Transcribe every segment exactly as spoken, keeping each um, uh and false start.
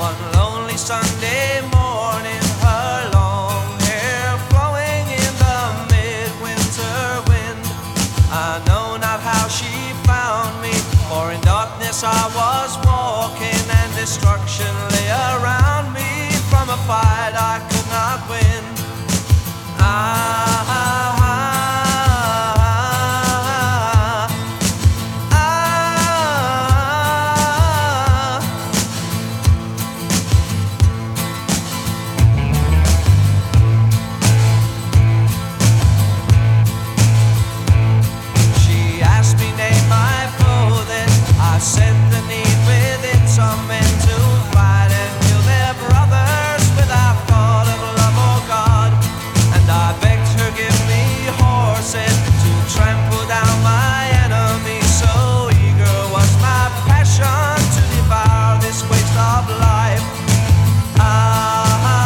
One lonely Sunday morning, her long hair flowing in the midwinter wind. I know not how she found me, for in darkness I was walking, and destruction lay around me from a fight I could not win. I said the need within some men to fight and kill their brothers without thought of love or God. And I begged her give me horses to trample down my enemies. So eager was my passion to devour this waste of life. Ah,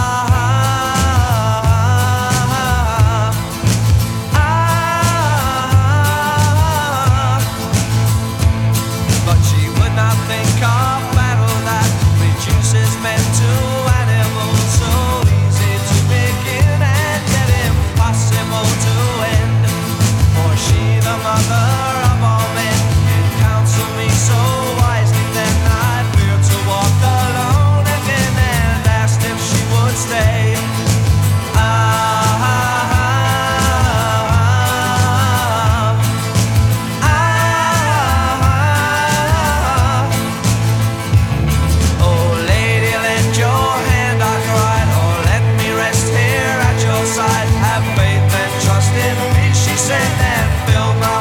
think of battle that reduces men to animals, so easy to begin and yet impossible to end. For she, the mother of all men, can counsel me so wisely. Then I feared to walk alone again and asked if she would stay. Ah, said and fill my